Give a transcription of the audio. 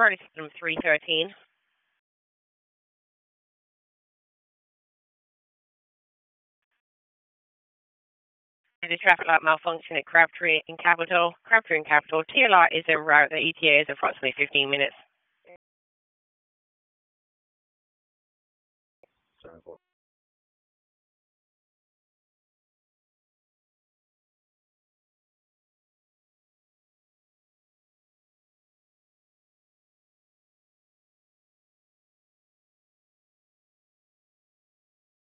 priority system 313. The traffic light malfunction at Crabtree in Capital. Crabtree in Capital. TLR is en route. The ETA is approximately 15 minutes.